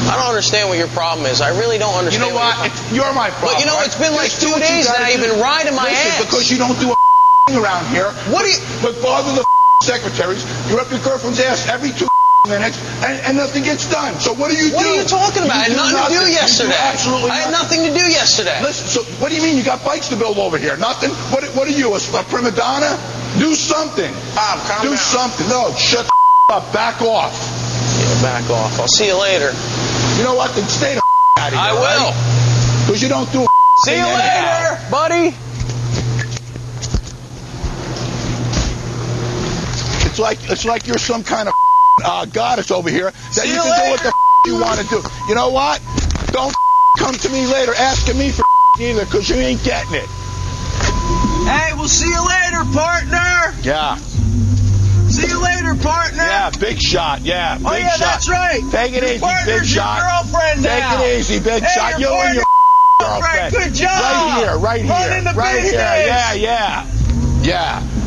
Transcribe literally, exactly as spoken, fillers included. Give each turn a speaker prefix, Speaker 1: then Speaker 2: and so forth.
Speaker 1: I don't understand what your problem is. I really don't understand.
Speaker 2: You know what?
Speaker 1: what
Speaker 2: It's, you're my problem.
Speaker 1: But you know,
Speaker 2: right?
Speaker 1: it's been like
Speaker 2: Just do
Speaker 1: two
Speaker 2: what you
Speaker 1: days
Speaker 2: gotta
Speaker 1: now. You've
Speaker 2: do.
Speaker 1: been riding my
Speaker 2: Listen,
Speaker 1: ass.
Speaker 2: because you don't do a thing around here.
Speaker 1: What do you...
Speaker 2: But bother the secretaries. You're up your girlfriend's ass every two minutes, and, and nothing gets done. So what do you
Speaker 1: What
Speaker 2: do?
Speaker 1: are you talking about?
Speaker 2: You
Speaker 1: I had nothing,
Speaker 2: nothing
Speaker 1: to do yesterday.
Speaker 2: You do absolutely
Speaker 1: I had
Speaker 2: nothing.
Speaker 1: nothing to do yesterday.
Speaker 2: Listen, so what do you mean you got bikes to build over here? Nothing? What What are you, a, a prima donna? Do something.
Speaker 1: Bob, calm
Speaker 2: Do
Speaker 1: down.
Speaker 2: something. No, shut the up. Back off.
Speaker 1: Yeah, back off. I'll see you later.
Speaker 2: You know what? Then stay the out of here.
Speaker 1: I will.
Speaker 2: Because you don't do a
Speaker 1: See you
Speaker 2: thing
Speaker 1: later,
Speaker 2: anyhow.
Speaker 1: buddy.
Speaker 2: It's like it's like you're some kind of uh, goddess over here that
Speaker 1: See
Speaker 2: you
Speaker 1: you
Speaker 2: can
Speaker 1: later.
Speaker 2: do what the you want to do. You know what? Don't come to me later asking me for either, because you ain't getting it.
Speaker 1: Hey, we'll see you later, partner.
Speaker 2: Yeah.
Speaker 1: See you later, partner.
Speaker 2: Yeah, big shot. Yeah, big
Speaker 1: Oh, yeah,
Speaker 2: shot.
Speaker 1: that's right.
Speaker 2: Take it
Speaker 1: Your
Speaker 2: easy,
Speaker 1: partner's
Speaker 2: big
Speaker 1: your
Speaker 2: shot.
Speaker 1: girlfriend
Speaker 2: Take
Speaker 1: now.
Speaker 2: it easy, big
Speaker 1: Hey,
Speaker 2: shot.
Speaker 1: your
Speaker 2: You and your
Speaker 1: partner's
Speaker 2: girlfriend.
Speaker 1: Good job.
Speaker 2: Right here, right
Speaker 1: Running
Speaker 2: here.
Speaker 1: the
Speaker 2: Right
Speaker 1: business.
Speaker 2: here. Yeah, yeah. Yeah.